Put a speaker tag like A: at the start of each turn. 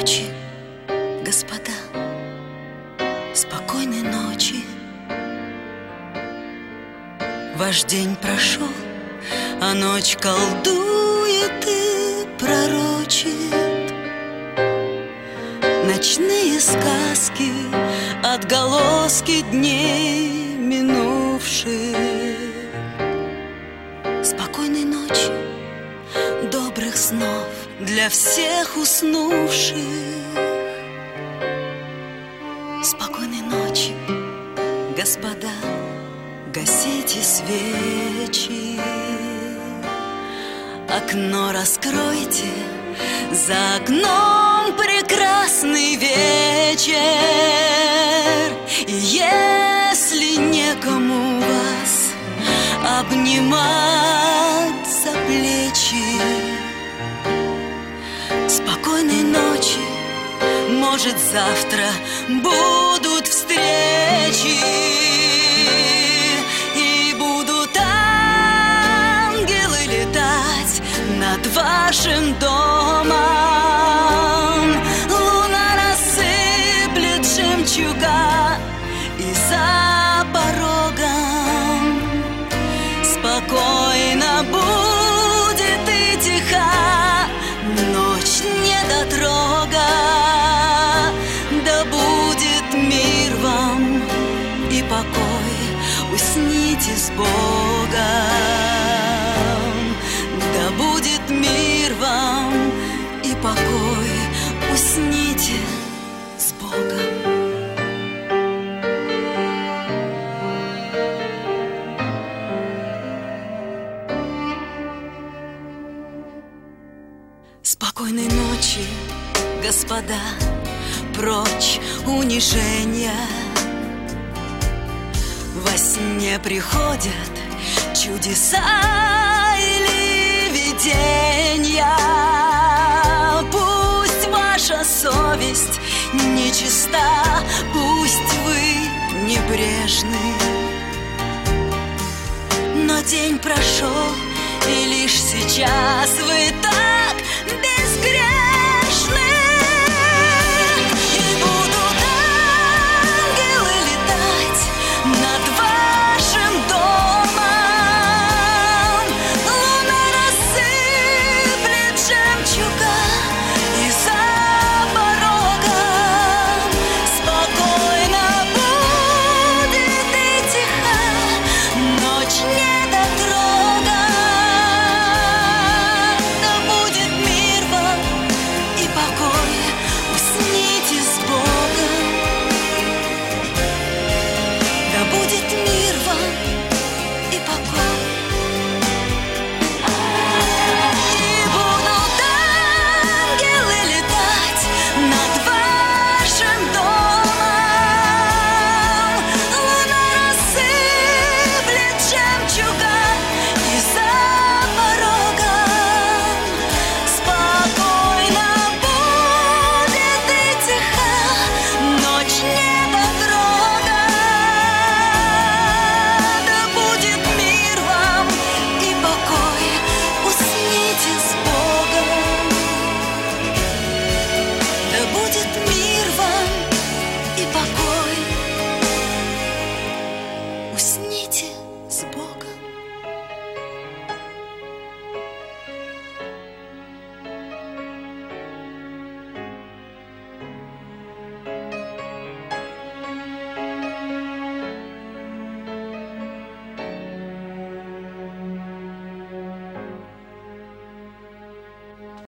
A: ночи, господа, спокойной ночи. Ваш день прошел, а ночь колдует и пророчит. Ночные сказки, отголоски дней минувших. Спокойной ночи, добрых снов для всех уснувших. Спокойной ночи, господа, гасите свечи. Окно раскройте, за окном прекрасный вечер. И если некому вас обнимать за плечи, спокойной ночи, может, завтра будут встречи. И будут ангелы летать над вашим домом. Луна рассыплет жемчуга и за порогом. Спокойно будет и тиха ночь недотрога. Да будет мир вам и покой, усните с Богом. Да будет мир вам и покой, усните с Богом. Спокойной ночи, господа, прочь унижения. Во сне приходят чудеса или видения. Пусть ваша совесть нечиста, пусть вы небрежны, но день прошел, и лишь сейчас вы так безгрешны.